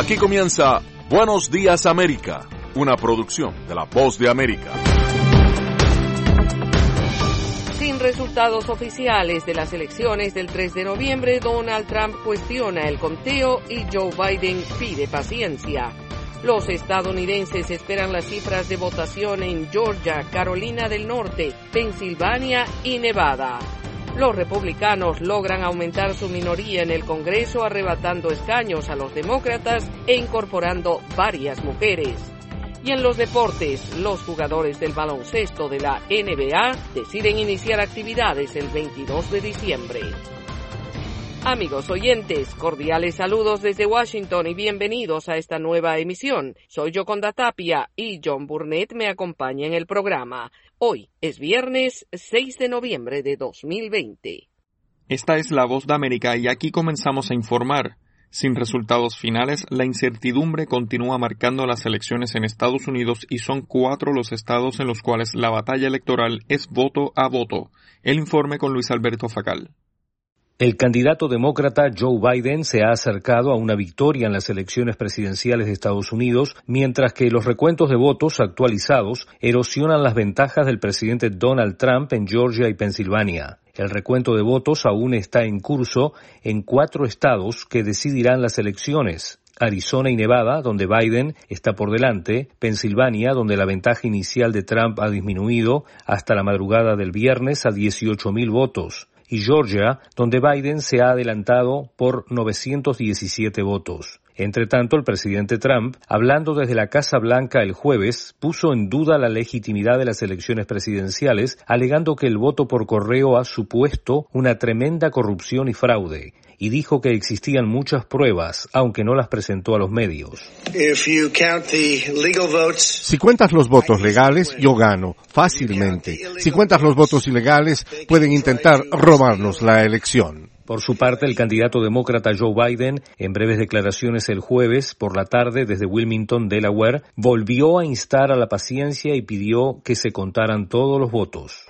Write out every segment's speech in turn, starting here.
Aquí comienza Buenos Días América, una producción de La Voz de América. Sin resultados oficiales de las elecciones del 3 de noviembre, Donald Trump cuestiona el conteo y Joe Biden pide paciencia. Los estadounidenses esperan las cifras de votación en Georgia, Carolina del Norte, Pensilvania y Nevada. Los republicanos logran aumentar su minoría en el Congreso, arrebatando escaños a los demócratas e incorporando varias mujeres. Y en los deportes, los jugadores del baloncesto de la NBA deciden iniciar actividades el 22 de diciembre. Amigos oyentes, cordiales saludos desde Washington y bienvenidos a esta nueva emisión. Soy Yoconda Tapia y John Burnett me acompaña en el programa. Hoy es viernes 6 de noviembre de 2020. Esta es La Voz de América y aquí comenzamos a informar. Sin resultados finales, la incertidumbre continúa marcando las elecciones en Estados Unidos y son 4 los estados en los cuales la batalla electoral es voto a voto. El informe con Luis Alberto Facal. El candidato demócrata Joe Biden se ha acercado a una victoria en las elecciones presidenciales de Estados Unidos, mientras que los recuentos de votos actualizados erosionan las ventajas del presidente Donald Trump en Georgia y Pensilvania. El recuento de votos aún está en curso en 4 estados que decidirán las elecciones: Arizona y Nevada, donde Biden está por delante; Pensilvania, donde la ventaja inicial de Trump ha disminuido hasta la madrugada del viernes a 18,000 votos; y Georgia, donde Biden se ha adelantado por 917 votos. Entre tanto, el presidente Trump, hablando desde la Casa Blanca el jueves, puso en duda la legitimidad de las elecciones presidenciales, alegando que el voto por correo ha supuesto una tremenda corrupción y fraude, y dijo que existían muchas pruebas, aunque no las presentó a los medios. Si cuentas los votos legales, yo gano fácilmente. Si cuentas los votos ilegales, pueden intentar robarnos la elección. Por su parte, el candidato demócrata Joe Biden, en breves declaraciones el jueves por la tarde desde Wilmington, Delaware, volvió a instar a la paciencia y pidió que se contaran todos los votos.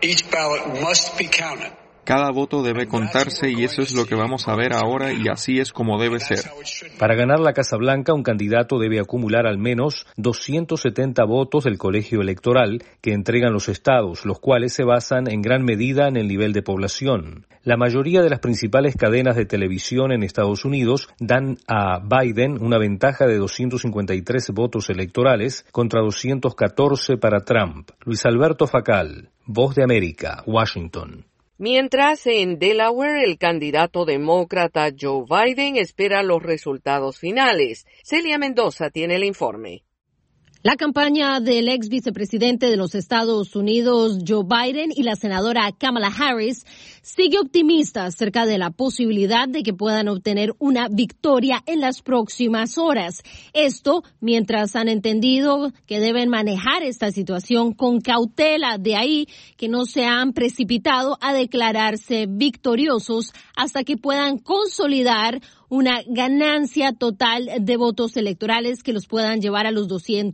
Cada voto debe contarse y eso es lo que vamos a ver ahora y así es como debe ser. Para ganar la Casa Blanca, un candidato debe acumular al menos 270 votos del colegio electoral que entregan los estados, los cuales se basan en gran medida en el nivel de población. La mayoría de las principales cadenas de televisión en Estados Unidos dan a Biden una ventaja de 253 votos electorales contra 214 para Trump. Luis Alberto Facal, Voz de América, Washington. Mientras, en Delaware, el candidato demócrata Joe Biden espera los resultados finales. Celia Mendoza tiene el informe. La campaña del ex vicepresidente de los Estados Unidos, Joe Biden, y la senadora Kamala Harris sigue optimista acerca de la posibilidad de que puedan obtener una victoria en las próximas horas. Esto mientras han entendido que deben manejar esta situación con cautela, de ahí que no se han precipitado a declararse victoriosos hasta que puedan consolidar una ganancia total de votos electorales que los puedan llevar a los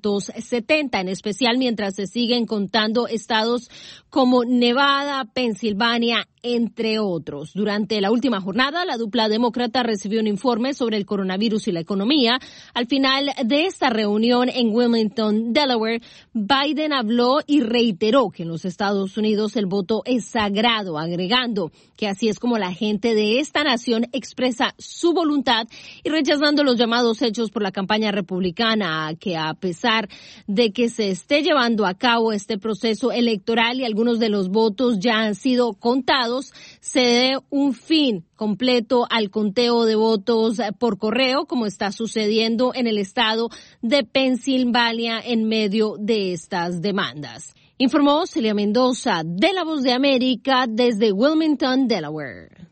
270, en especial mientras se siguen contando estados como Nevada, Pensilvania, entre otros. Durante la última jornada, la dupla demócrata recibió un informe sobre el coronavirus y la economía. Al final de esta reunión en Wilmington, Delaware, Biden habló y reiteró que en los Estados Unidos el voto es sagrado, agregando que así es como la gente de esta nación expresa su voluntad y rechazando los llamados hechos por la campaña republicana, que a pesar de que se esté llevando a cabo este proceso electoral y algunos de los votos ya han sido contados, se dé un fin completo al conteo de votos por correo, como está sucediendo en el estado de Pensilvania en medio de estas demandas. Informó Celia Mendoza de La Voz de América desde Wilmington, Delaware.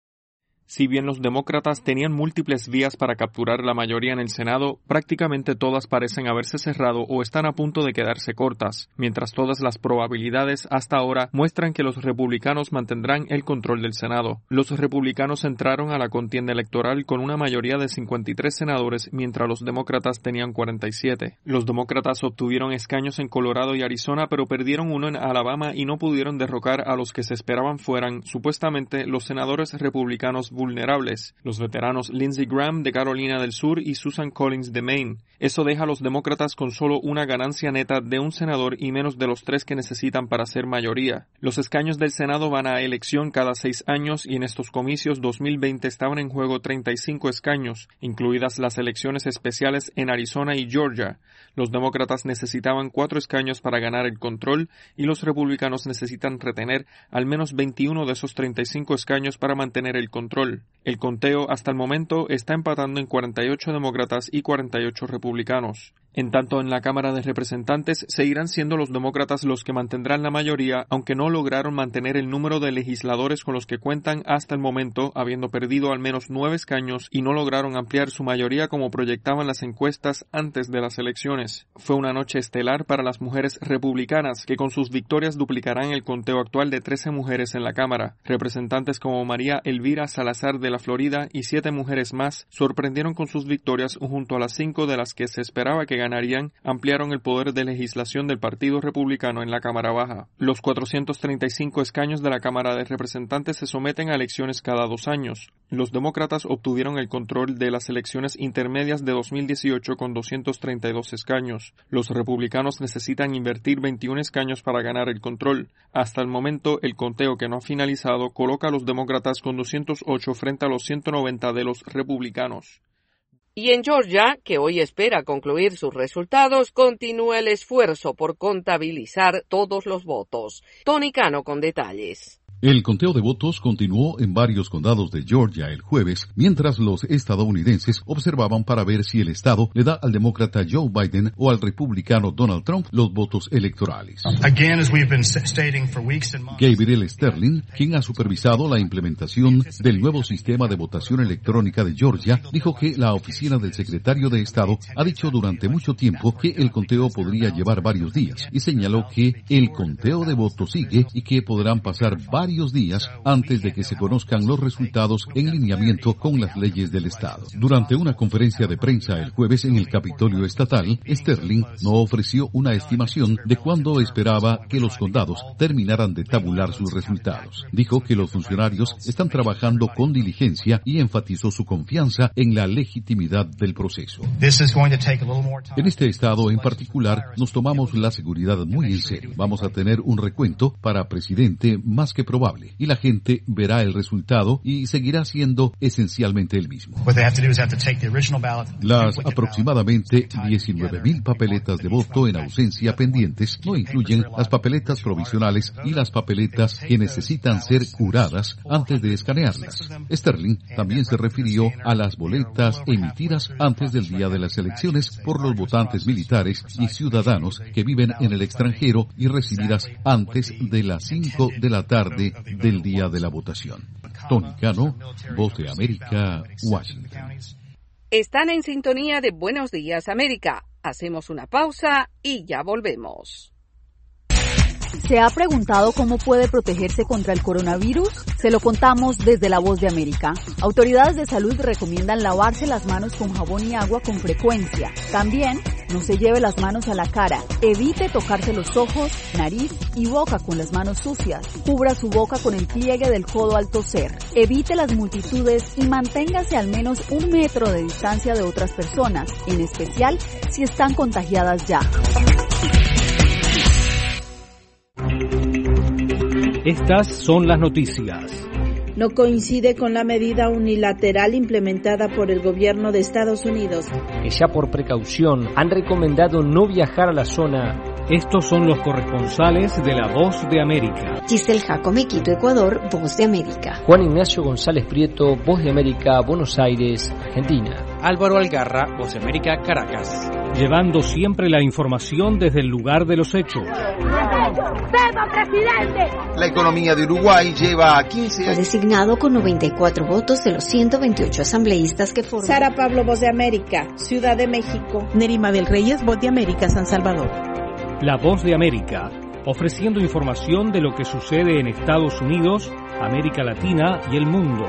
Si bien los demócratas tenían múltiples vías para capturar la mayoría en el Senado, prácticamente todas parecen haberse cerrado o están a punto de quedarse cortas, mientras todas las probabilidades hasta ahora muestran que los republicanos mantendrán el control del Senado. Los republicanos entraron a la contienda electoral con una mayoría de 53 senadores, mientras los demócratas tenían 47. Los demócratas obtuvieron escaños en Colorado y Arizona, pero perdieron uno en Alabama y no pudieron derrocar a los que se esperaban fueran, supuestamente, los senadores republicanos vulnerables, los veteranos Lindsey Graham de Carolina del Sur y Susan Collins de Maine. Eso deja a los demócratas con solo una ganancia neta de un senador y menos de los 3 que necesitan para ser mayoría. Los escaños del Senado van a elección cada 6 años y en estos comicios 2020 estaban en juego 35 escaños, incluidas las elecciones especiales en Arizona y Georgia. Los demócratas necesitaban 4 escaños para ganar el control y los republicanos necesitan retener al menos 21 de esos 35 escaños para mantener el control. El conteo hasta el momento está empatando en 48 demócratas y 48 republicanos. En tanto, en la Cámara de Representantes seguirán siendo los demócratas los que mantendrán la mayoría, aunque no lograron mantener el número de legisladores con los que cuentan hasta el momento, habiendo perdido al menos 9 escaños y no lograron ampliar su mayoría como proyectaban las encuestas antes de las elecciones. Fue una noche estelar para las mujeres republicanas, que con sus victorias duplicarán el conteo actual de 13 mujeres en la Cámara. Representantes como María Elvira Salazar de la Florida y 7 mujeres más sorprendieron con sus victorias junto a las 5 de las que se esperaba que ganarían, ampliaron el poder de legislación del Partido Republicano en la Cámara Baja. Los 435 escaños de la Cámara de Representantes se someten a elecciones cada 2 años. Los demócratas obtuvieron el control de las elecciones intermedias de 2018 con 232 escaños. Los republicanos necesitan invertir 21 escaños para ganar el control. Hasta el momento, el conteo que no ha finalizado coloca a los demócratas con 208 frente a los 190 de los republicanos. Y en Georgia, que hoy espera concluir sus resultados, continúa el esfuerzo por contabilizar todos los votos. Tony Cano con detalles. El conteo de votos continuó en varios condados de Georgia el jueves, mientras los estadounidenses observaban para ver si el estado le da al demócrata Joe Biden o al republicano Donald Trump los votos electorales. Gabriel Sterling, quien ha supervisado la implementación del nuevo sistema de votación electrónica de Georgia, dijo que la oficina del secretario de Estado ha dicho durante mucho tiempo que el conteo podría llevar varios días y señaló que el conteo de votos sigue y que podrán pasar varios días antes de que se conozcan los resultados en lineamiento con las leyes del Estado. Durante una conferencia de prensa el jueves en el Capitolio Estatal, Sterling no ofreció una estimación de cuándo esperaba que los condados terminaran de tabular sus resultados. Dijo que los funcionarios están trabajando con diligencia y enfatizó su confianza en la legitimidad del proceso. En este estado en particular, nos tomamos la seguridad muy en serio. Vamos a tener un recuento para presidente más que probable y la gente verá el resultado y seguirá siendo esencialmente el mismo. Las aproximadamente 19,000 papeletas de voto en ausencia pendientes no incluyen las papeletas provisionales y las papeletas que necesitan ser curadas antes de escanearlas. Sterling también se refirió a las boletas emitidas antes del día de las elecciones por los votantes militares y ciudadanos que viven en el extranjero y recibidas antes de las 5 de la tarde del día de la votación. Tony Cano, Voz de América, Washington. Están en sintonía de Buenos Días América. Hacemos una pausa y ya volvemos. ¿Se ha preguntado cómo puede protegerse contra el coronavirus? Se lo contamos desde La Voz de América. Autoridades de salud recomiendan lavarse las manos con jabón y agua con frecuencia. También, no se lleve las manos a la cara. Evite tocarse los ojos, nariz y boca con las manos sucias. Cubra su boca con el pliegue del codo al toser. Evite las multitudes y manténgase al menos 1 metro de distancia de otras personas, en especial si están contagiadas ya. Estas son las noticias. No coincide con la medida unilateral implementada por el gobierno de Estados Unidos, que ya por precaución han recomendado no viajar a la zona. Estos son los corresponsales de La Voz de América. Giselle Jacome, Quito, Ecuador, Voz de América. Juan Ignacio González Prieto, Voz de América, Buenos Aires, Argentina. Álvaro Algarra, Voz de América, Caracas. Llevando siempre la información desde el lugar de los hechos. ¡Viva, presidente! La economía de Uruguay lleva a 15 años. Fue designado con 94 votos de los 128 asambleístas que forman. Sara Pablo, Voz de América, Ciudad de México. Nerima del Reyes, Voz de América, San Salvador. La Voz de América, ofreciendo información de lo que sucede en Estados Unidos, América Latina y el mundo.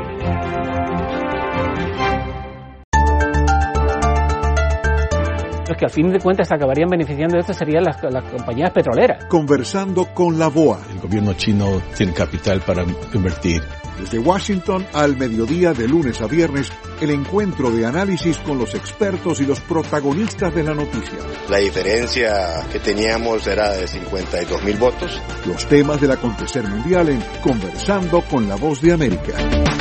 Los que al fin de cuentas acabarían beneficiando de esto serían las compañías petroleras. Conversando con la BOA. El gobierno chino tiene capital para invertir Desde Washington al mediodía de lunes a viernes, el encuentro de análisis con los expertos y los protagonistas de la noticia. La diferencia que teníamos era de 52,000 votos. Los temas del acontecer mundial en Conversando con la Voz de América.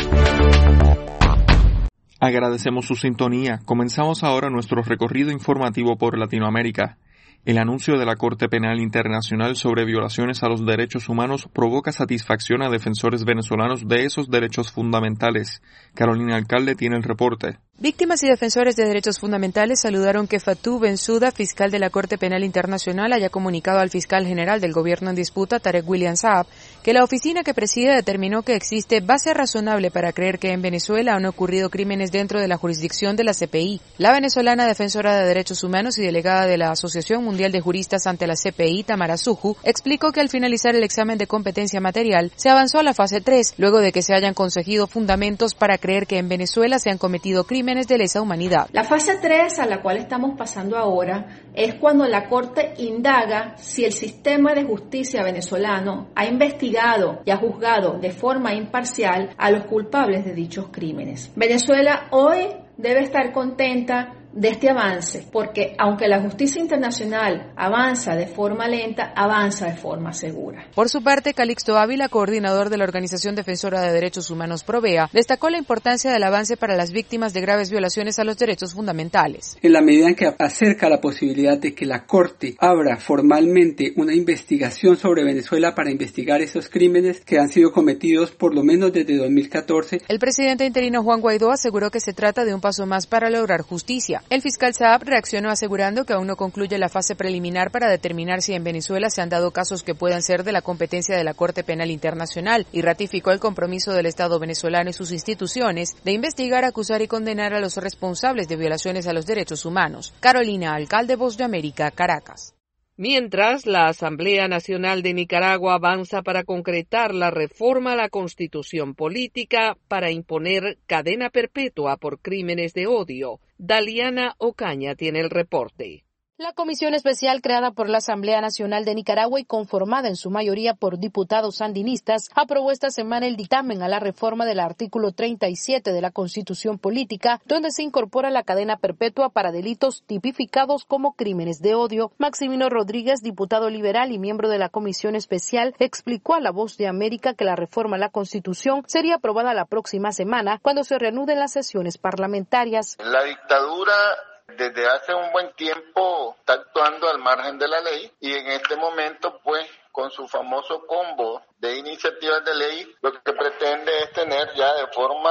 Agradecemos su sintonía. Comenzamos ahora nuestro recorrido informativo por Latinoamérica. El anuncio de la Corte Penal Internacional sobre violaciones a los derechos humanos provoca satisfacción a defensores venezolanos de esos derechos fundamentales. Carolina Alcalde tiene el reporte. Víctimas y defensores de derechos fundamentales saludaron que Fatou Bensouda, fiscal de la Corte Penal Internacional, haya comunicado al fiscal general del gobierno en disputa, Tarek William Saab, que la oficina que preside determinó que existe base razonable para creer que en Venezuela han ocurrido crímenes dentro de la jurisdicción de la CPI. La venezolana defensora de derechos humanos y delegada de la Asociación Mundial de Juristas ante la CPI, Tamara Suju, explicó que al finalizar el examen de competencia material se avanzó a la fase 3, luego de que se hayan conseguido fundamentos para creer que en Venezuela se han cometido crímenes de lesa humanidad. La fase 3 a la cual estamos pasando ahora es cuando la Corte indaga si el sistema de justicia venezolano ha investigado y ha juzgado de forma imparcial a los culpables de dichos crímenes. Venezuela hoy debe estar contenta de este avance, porque aunque la justicia internacional avanza de forma lenta, avanza de forma segura. Por su parte, Calixto Ávila, coordinador de la Organización Defensora de Derechos Humanos Provea, destacó la importancia del avance para las víctimas de graves violaciones a los derechos fundamentales. En la medida en que acerca la posibilidad de que la Corte abra formalmente una investigación sobre Venezuela para investigar esos crímenes que han sido cometidos por lo menos desde 2014. El presidente interino Juan Guaidó aseguró que se trata de un paso más para lograr justicia. El fiscal Saab reaccionó asegurando que aún no concluye la fase preliminar para determinar si en Venezuela se han dado casos que puedan ser de la competencia de la Corte Penal Internacional y ratificó el compromiso del Estado venezolano y sus instituciones de investigar, acusar y condenar a los responsables de violaciones a los derechos humanos. Carolina Alcalde, Voz de América, Caracas. Mientras, la Asamblea Nacional de Nicaragua avanza para concretar la reforma a la Constitución Política para imponer cadena perpetua por crímenes de odio. Daliana Ocaña tiene el reporte. La comisión especial creada por la Asamblea Nacional de Nicaragua y conformada en su mayoría por diputados sandinistas aprobó esta semana el dictamen a la reforma del artículo 37 de la Constitución Política, donde se incorpora la cadena perpetua para delitos tipificados como crímenes de odio. Maximino Rodríguez, diputado liberal y miembro de la comisión especial, explicó a La Voz de América que la reforma a la Constitución sería aprobada la próxima semana cuando se reanuden las sesiones parlamentarias. La dictadura desde hace un buen tiempo está actuando al margen de la ley y en este momento, pues, con su famoso combo de iniciativas de ley, lo que pretende es tener ya de forma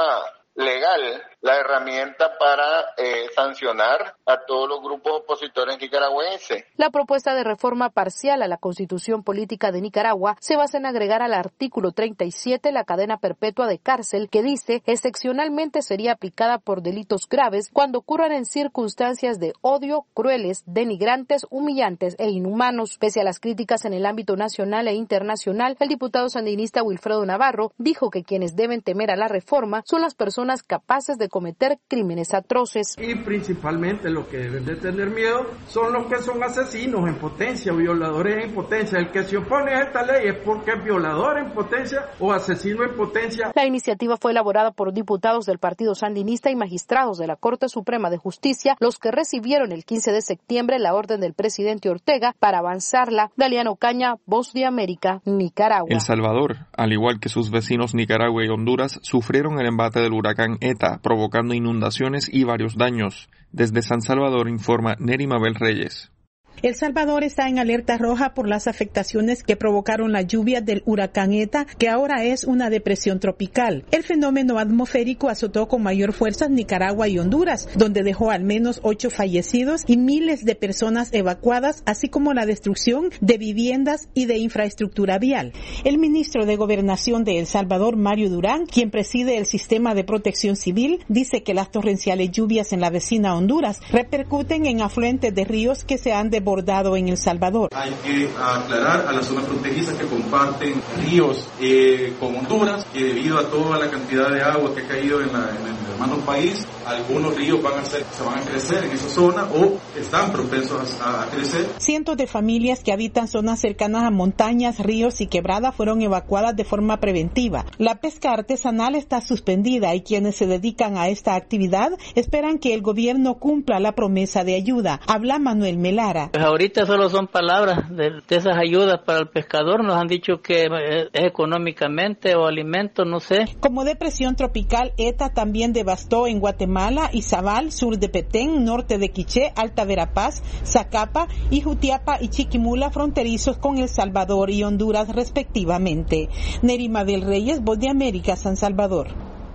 legal la herramienta para sancionar a todos los grupos opositores nicaragüenses. La propuesta de reforma parcial a la Constitución Política de Nicaragua se basa en agregar al artículo 37 la cadena perpetua de cárcel que dice excepcionalmente sería aplicada por delitos graves cuando ocurran en circunstancias de odio, crueles, denigrantes, humillantes e inhumanos. Pese a las críticas en el ámbito nacional e internacional, el diputado sandinista Wilfredo Navarro dijo que quienes deben temer a la reforma son las personas capaces de cometer crímenes atroces. Y principalmente lo que deben de tener miedo son los que son asesinos en potencia, violadores en potencia. El que se opone a esta ley es porque es violador en potencia o asesino en potencia. La iniciativa fue elaborada por diputados del Partido Sandinista y magistrados de la Corte Suprema de Justicia, los que recibieron el 15 de septiembre la orden del presidente Ortega para avanzarla. Daliana Ocaña, Voz de América, Nicaragua. El Salvador, al igual que sus vecinos Nicaragua y Honduras, sufrieron el embate del huracán ETA, provocando inundaciones y varios daños. Desde San Salvador informa Neri Mabel Reyes. El Salvador está en alerta roja por las afectaciones que provocaron la lluvia del huracán ETA, que ahora es una depresión tropical. El fenómeno atmosférico azotó con mayor fuerza Nicaragua y Honduras, donde dejó al menos 8 fallecidos y miles de personas evacuadas, así como la destrucción de viviendas y de infraestructura vial. El ministro de Gobernación de El Salvador, Mario Durán, quien preside el sistema de protección civil, dice que las torrenciales lluvias en la vecina Honduras repercuten en afluentes de ríos que se han desbordado desbordado en El Salvador. Hay que aclarar a las zonas fronterizas que comparten ríos con Honduras, que debido a toda la cantidad de agua que ha caído en el hermano país, algunos ríos se van a crecer en esa zona o están propensos a crecer. Cientos de familias que habitan zonas cercanas a montañas, ríos y quebradas fueron evacuadas de forma preventiva. La pesca artesanal está suspendida y quienes se dedican a esta actividad esperan que el gobierno cumpla la promesa de ayuda. Habla Manuel Melara. Pues ahorita solo son palabras de esas ayudas para el pescador. Nos han dicho que es económicamente o alimentos, no sé. Como depresión tropical, ETA también devastó en Guatemala, Izabal, sur de Petén, norte de Quiché, Alta Verapaz, Zacapa y Jutiapa y Chiquimula, fronterizos con El Salvador y Honduras respectivamente. Nerima del Reyes, Voz de América, San Salvador.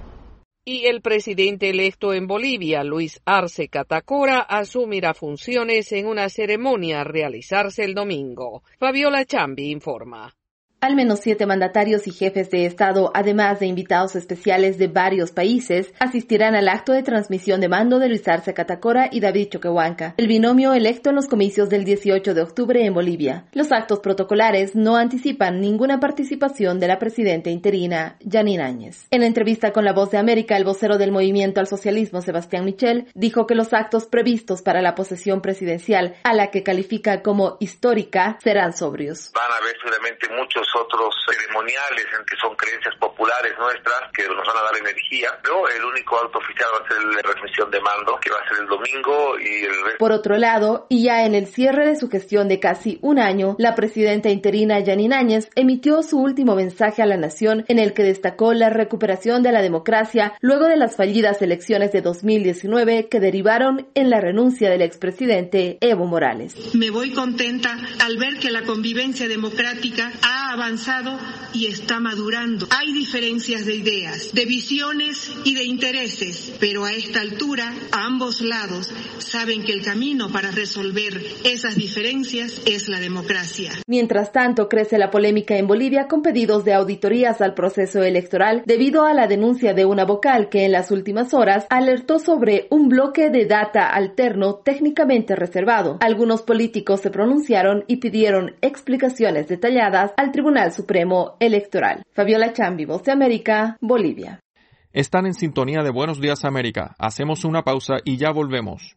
Y el presidente electo en Bolivia, Luis Arce Catacora, asumirá funciones en una ceremonia a realizarse el domingo. Fabiola Chambi informa. Al menos 7 mandatarios y jefes de Estado, además de invitados especiales de varios países, asistirán al acto de transmisión de mando de Luis Arce Catacora y David Choquehuanca, el binomio electo en los comicios del 18 de octubre en Bolivia. Los actos protocolares no anticipan ninguna participación de la presidenta interina, Yanine Áñez. En entrevista con La Voz de América, el vocero del Movimiento al Socialismo, Sebastián Michel, dijo que los actos previstos para la posesión presidencial, a la que califica como histórica, serán sobrios. Van a haber seguramente muchos otros ceremoniales en que son creencias populares nuestras que nos van a dar energía, pero el único acto oficial va a ser la transmisión de mando, que va a ser el domingo y el resto. Por otro lado, y ya en el cierre de su gestión de casi un año, la presidenta interina Yanine Áñez emitió su último mensaje a la nación en el que destacó la recuperación de la democracia luego de las fallidas elecciones de 2019 que derivaron en la renuncia del expresidente Evo Morales. Me voy contenta al ver que la convivencia democrática ha avanzado y está madurando. Hay diferencias de ideas, de visiones y de intereses, pero a esta altura, a ambos lados saben que el camino para resolver esas diferencias es la democracia. Mientras tanto, crece la polémica en Bolivia con pedidos de auditorías al proceso electoral debido a la denuncia de una vocal que en las últimas horas alertó sobre un bloque de data alterno técnicamente reservado. Algunos políticos se pronunciaron y pidieron explicaciones detalladas al Tribunal Supremo Electoral. Fabiola Chambi, Voz de América, Bolivia. Están en sintonía de Buenos Días América. Hacemos una pausa y ya volvemos.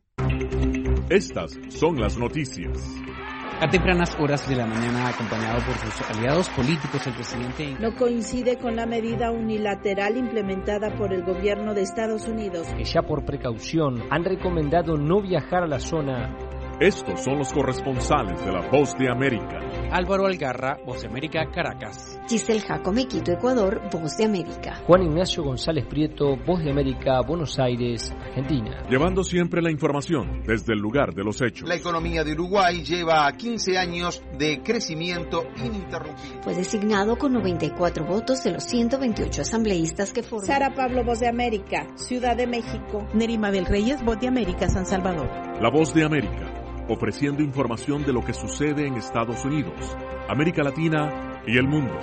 Estas son las noticias. A tempranas horas de la mañana, acompañado por sus aliados políticos, el presidente no coincide con la medida unilateral implementada por el gobierno de Estados Unidos. Que ya por precaución han recomendado no viajar a la zona. Estos son los corresponsales de La Voz de América. Álvaro Algarra, Voz de América, Caracas. Giselle Jacome, Quito, Ecuador, Voz de América. Juan Ignacio González Prieto, Voz de América, Buenos Aires, Argentina. Llevando siempre la información desde el lugar de los hechos. La economía de Uruguay lleva 15 años de crecimiento ininterrumpido. Fue designado con 94 votos de los 128 asambleístas que forman. Sara Pablo, Voz de América, Ciudad de México. Nerima del Reyes, Voz de América, San Salvador. La Voz de América, ofreciendo información de lo que sucede en Estados Unidos, América Latina y el mundo.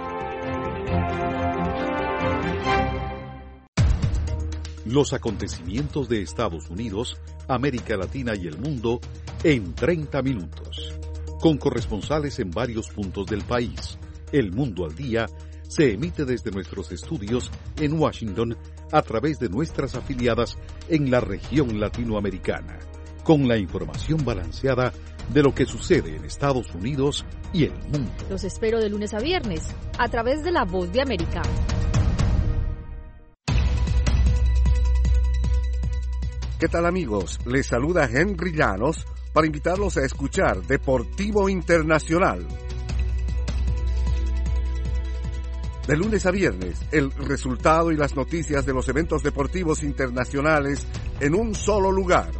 Los acontecimientos de Estados Unidos, América Latina y el mundo en 30 minutos. Con corresponsales en varios puntos del país. El Mundo al Día se emite desde nuestros estudios en Washington a través de nuestras afiliadas en la región latinoamericana, con la información balanceada de lo que sucede en Estados Unidos y el mundo. Los espero de lunes a viernes, a través de La Voz de América. ¿Qué tal, amigos? Les saluda Henry Llanos para invitarlos a escuchar Deportivo Internacional. De lunes a viernes, el resultado y las noticias de los eventos deportivos internacionales en un solo lugar.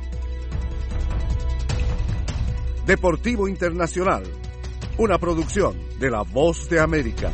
Deportivo Internacional, una producción de La Voz de América.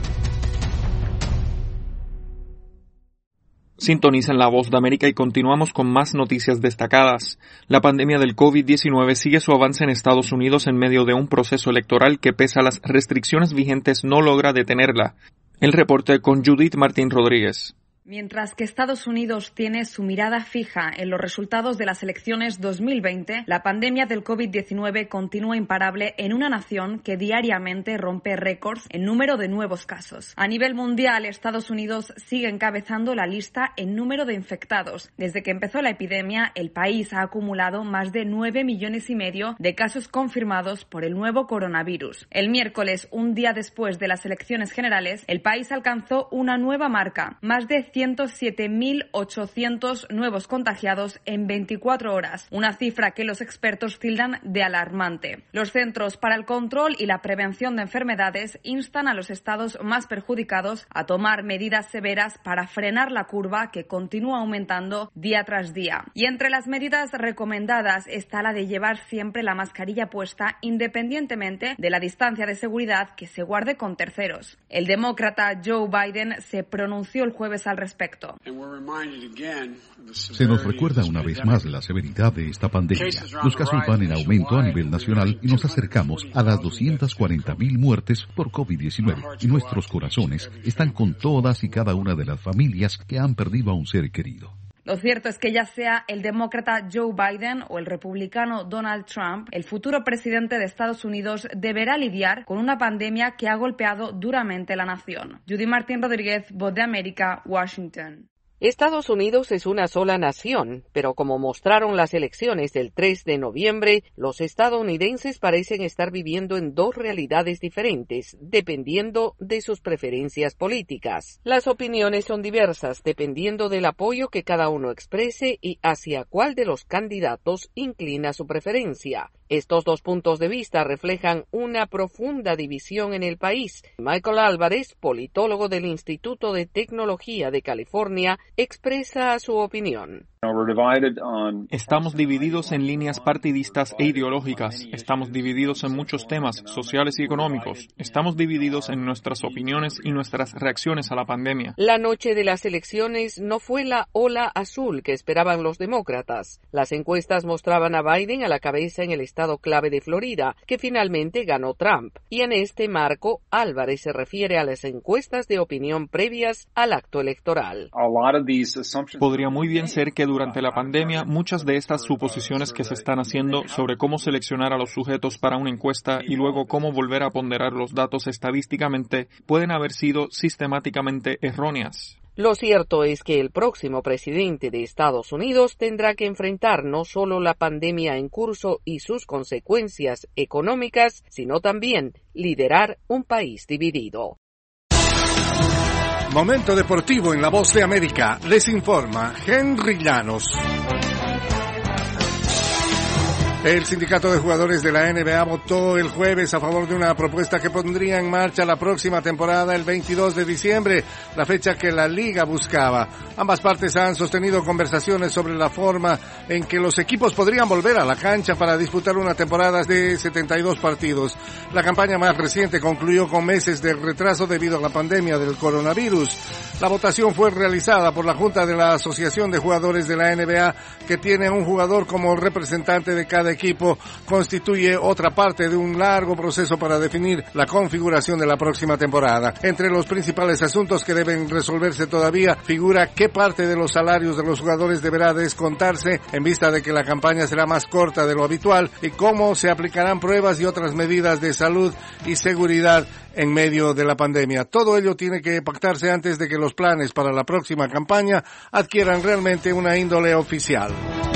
Sintonizan La Voz de América y continuamos con más noticias destacadas. La pandemia del COVID-19 sigue su avance en Estados Unidos en medio de un proceso electoral que, pese a las restricciones vigentes, no logra detenerla. El reporte con Judith Martín Rodríguez. Mientras que Estados Unidos tiene su mirada fija en los resultados de las elecciones 2020, la pandemia del COVID-19 continúa imparable en una nación que diariamente rompe récords en número de nuevos casos. A nivel mundial, Estados Unidos sigue encabezando la lista en número de infectados. Desde que empezó la epidemia, el país ha acumulado más de 9,5 millones de casos confirmados por el nuevo coronavirus. El miércoles, un día después de las elecciones generales, el país alcanzó una nueva marca, más de 107.800 nuevos contagiados en 24 horas, una cifra que los expertos tildan de alarmante. Los Centros para el Control y la Prevención de Enfermedades instan a los estados más perjudicados a tomar medidas severas para frenar la curva que continúa aumentando día tras día. Y entre las medidas recomendadas está la de llevar siempre la mascarilla puesta independientemente de la distancia de seguridad que se guarde con terceros. El demócrata Joe Biden se pronunció el jueves al respecto. Se nos recuerda una vez más la severidad de esta pandemia. Los casos van en aumento a nivel nacional y nos acercamos a las 240,000 muertes por COVID-19. Y nuestros corazones están con todas y cada una de las familias que han perdido a un ser querido. Lo cierto es que ya sea el demócrata Joe Biden o el republicano Donald Trump, el futuro presidente de Estados Unidos deberá lidiar con una pandemia que ha golpeado duramente la nación. Judy Martín Rodríguez, Voz de América, Washington. Estados Unidos es una sola nación, pero como mostraron las elecciones del 3 de noviembre, los estadounidenses parecen estar viviendo en dos realidades diferentes, dependiendo de sus preferencias políticas. Las opiniones son diversas, dependiendo del apoyo que cada uno exprese y hacia cuál de los candidatos inclina su preferencia. Estos dos puntos de vista reflejan una profunda división en el país. Michael Álvarez, politólogo del Instituto de Tecnología de California, expresa su opinión. Estamos divididos en líneas partidistas e ideológicas. Estamos divididos en muchos temas sociales y económicos. Estamos divididos en nuestras opiniones y nuestras reacciones a la pandemia. La noche de las elecciones no fue la ola azul que esperaban los demócratas. Las encuestas mostraban a Biden a la cabeza en el estado clave de Florida, que finalmente ganó Trump. Y en este marco, Álvarez se refiere a las encuestas de opinión previas al acto electoral. Podría muy bien ser que durante la pandemia, muchas de estas suposiciones que se están haciendo sobre cómo seleccionar a los sujetos para una encuesta y luego cómo volver a ponderar los datos estadísticamente pueden haber sido sistemáticamente erróneas. Lo cierto es que el próximo presidente de Estados Unidos tendrá que enfrentar no solo la pandemia en curso y sus consecuencias económicas, sino también liderar un país dividido. Momento deportivo en La Voz de América. Les informa Henry Llanos. El sindicato de jugadores de la NBA votó el jueves a favor de una propuesta que pondría en marcha la próxima temporada el 22 de diciembre, la fecha que la liga buscaba. Ambas partes han sostenido conversaciones sobre la forma en que los equipos podrían volver a la cancha para disputar una temporada de 72 partidos. La campaña más reciente concluyó con meses de retraso debido a la pandemia del coronavirus. La votación fue realizada por la Junta de la Asociación de Jugadores de la NBA, que tiene un jugador como representante de cada equipo. Constituye otra parte de un largo proceso para definir la configuración de la próxima temporada. Entre los principales asuntos que deben resolverse todavía figura qué parte de los salarios de los jugadores deberá descontarse en vista de que la campaña será más corta de lo habitual y cómo se aplicarán pruebas y otras medidas de salud y seguridad en medio de la pandemia. Todo ello tiene que pactarse antes de que los planes para la próxima campaña adquieran realmente una índole oficial.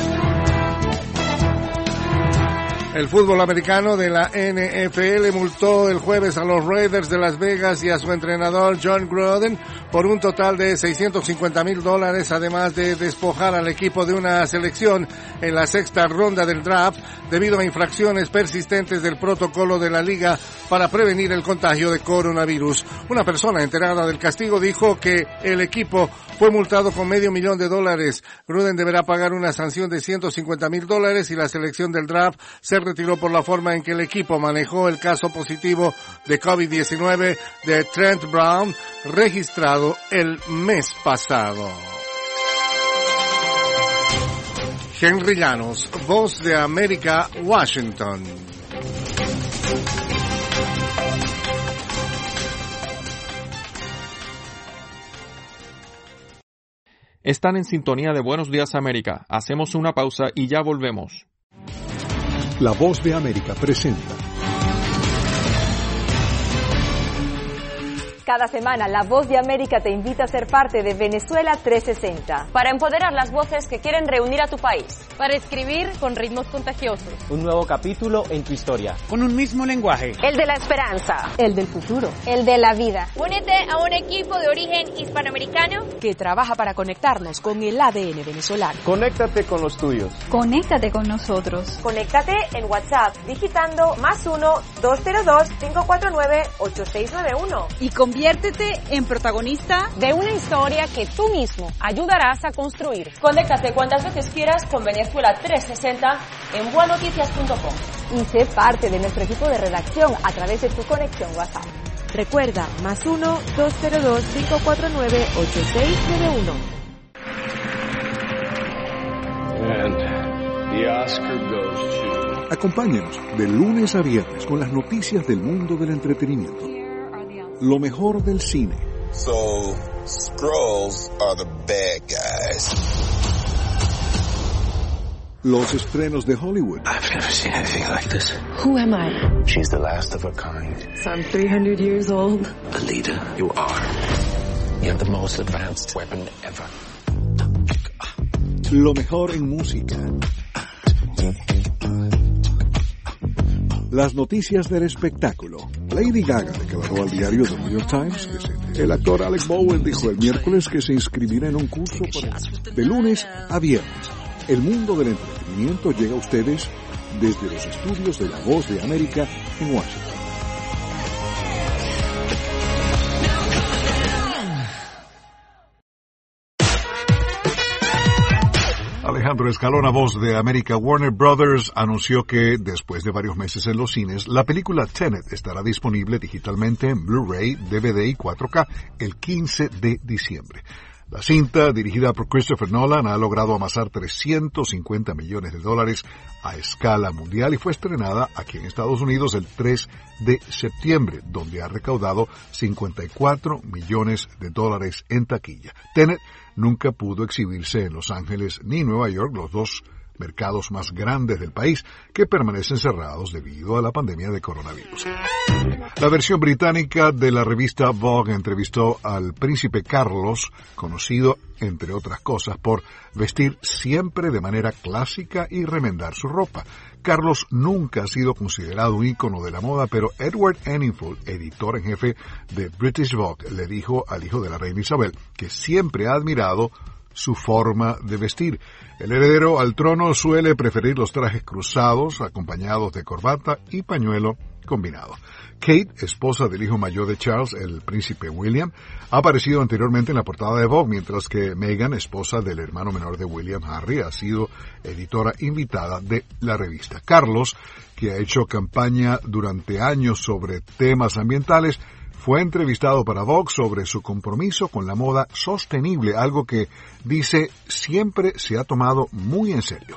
El fútbol americano de la NFL multó el jueves a los Raiders de Las Vegas y a su entrenador John Gruden por un total de $650,000, además de despojar al equipo de una selección en la sexta ronda del draft debido a infracciones persistentes del protocolo de la liga para prevenir el contagio de coronavirus. Una persona enterada del castigo dijo que el equipo fue multado con $500,000. Gruden deberá pagar una sanción de $150,000 y la selección del draft se retiró por la forma en que el equipo manejó el caso positivo de COVID-19 de Trent Brown, registrado el mes pasado. Henry Llanos, Voz de América, Washington. Están en sintonía de Buenos Días América. Hacemos una pausa y ya volvemos. La Voz de América presenta. Cada semana, La Voz de América te invita a ser parte de Venezuela 360. Para empoderar las voces que quieren reunir a tu país. Para escribir con ritmos contagiosos. Un nuevo capítulo en tu historia. Con un mismo lenguaje. El de la esperanza. El del futuro. El de la vida. Únete a un equipo de origen hispanoamericano que trabaja para conectarnos con el ADN venezolano. Conéctate con los tuyos. Conéctate con nosotros. Conéctate en WhatsApp digitando +1-202-549-8691. Y conviértete en protagonista de una historia que tú mismo ayudarás a construir. Conéctate cuantas veces quieras con Venezuela 360 en buenoticias.com. Y sé parte de nuestro equipo de redacción a través de tu conexión WhatsApp. Recuerda, +1-202-549-8691. And the Oscar goes to... Acompáñanos de lunes a viernes con las noticias del mundo del entretenimiento. Lo mejor del cine. So, Skrulls are the bad guys. Los estrenos de Hollywood. I've never seen anything like this. Who am I? She's the last of her kind. So I'm 300 years old. Alita, you are. You have the most advanced weapon ever. Lo mejor en música. Las noticias del espectáculo. Lady Gaga declaró al diario The New York Times que el actor Alec Baldwin dijo el miércoles que se inscribirá en un curso de lunes a viernes. El mundo del entretenimiento llega a ustedes desde los estudios de La Voz de América en Washington. Alejandro Escalona, Voz de América. Warner Brothers anunció que, después de varios meses en los cines, la película Tenet estará disponible digitalmente en Blu-ray, DVD y 4K el 15 de diciembre. La cinta, dirigida por Christopher Nolan, ha logrado amasar $350 millones a escala mundial y fue estrenada aquí en Estados Unidos el 3 de septiembre, donde ha recaudado $54 millones en taquilla. Tenet nunca pudo exhibirse en Los Ángeles ni Nueva York, los dos mercados más grandes del país, que permanecen cerrados debido a la pandemia de coronavirus. La versión británica de la revista Vogue entrevistó al príncipe Carlos, conocido, entre otras cosas, por vestir siempre de manera clásica y remendar su ropa. Carlos nunca ha sido considerado un ícono de la moda, pero Edward Enninful, editor en jefe de British Vogue, le dijo al hijo de la reina Isabel que siempre ha admirado su forma de vestir. El heredero al trono suele preferir los trajes cruzados, acompañados de corbata y pañuelo combinado. Kate, esposa del hijo mayor de Charles, el príncipe William, ha aparecido anteriormente en la portada de Vogue, mientras que Meghan, esposa del hermano menor de William, Harry, ha sido editora invitada de la revista. Carlos, que ha hecho campaña durante años sobre temas ambientales, fue entrevistado para Vogue sobre su compromiso con la moda sostenible, algo que, dice, siempre se ha tomado muy en serio.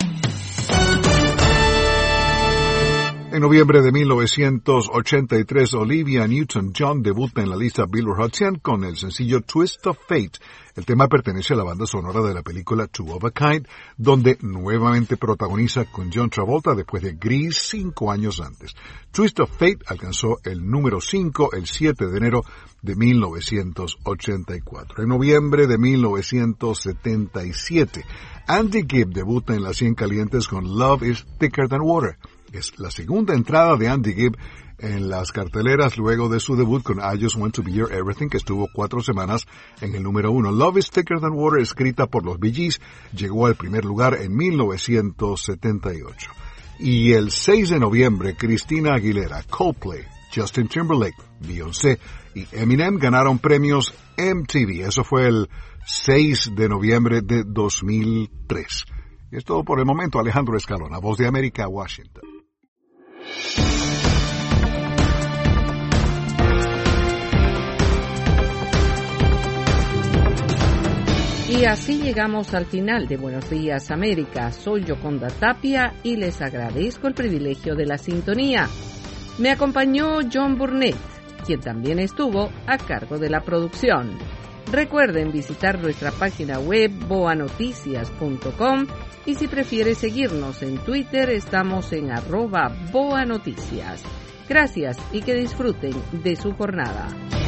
En noviembre de 1983, Olivia Newton-John debuta en la lista Billboard Hot 100 con el sencillo Twist of Fate. El tema pertenece a la banda sonora de la película Two of a Kind, donde nuevamente protagoniza con John Travolta después de Grease 5 años antes. Twist of Fate alcanzó el número 5 el 7 de enero de 1984. En noviembre de 1977, Andy Gibb debuta en las 100 calientes con Love is Thicker Than Water. Es la segunda entrada de Andy Gibb en las carteleras luego de su debut con I Just Want to Be Your Everything, que estuvo 4 semanas en el número 1. Love is Thicker Than Water, escrita por los Bee Gees, llegó al primer lugar en 1978. Y el 6 de noviembre, Christina Aguilera, Coldplay, Justin Timberlake, Beyoncé y Eminem ganaron premios MTV. Eso fue el 6 de noviembre de 2003. Y es todo por el momento. Alejandro Escalona, Voz de América, Washington. Y así llegamos al final de Buenos Días América. Soy Yoconda Tapia y les agradezco el privilegio de la sintonía. Me acompañó John Burnett, quien también estuvo a cargo de la producción. Recuerden visitar nuestra página web boanoticias.com y si prefiere seguirnos en Twitter estamos en @boanoticias. Gracias y que disfruten de su jornada.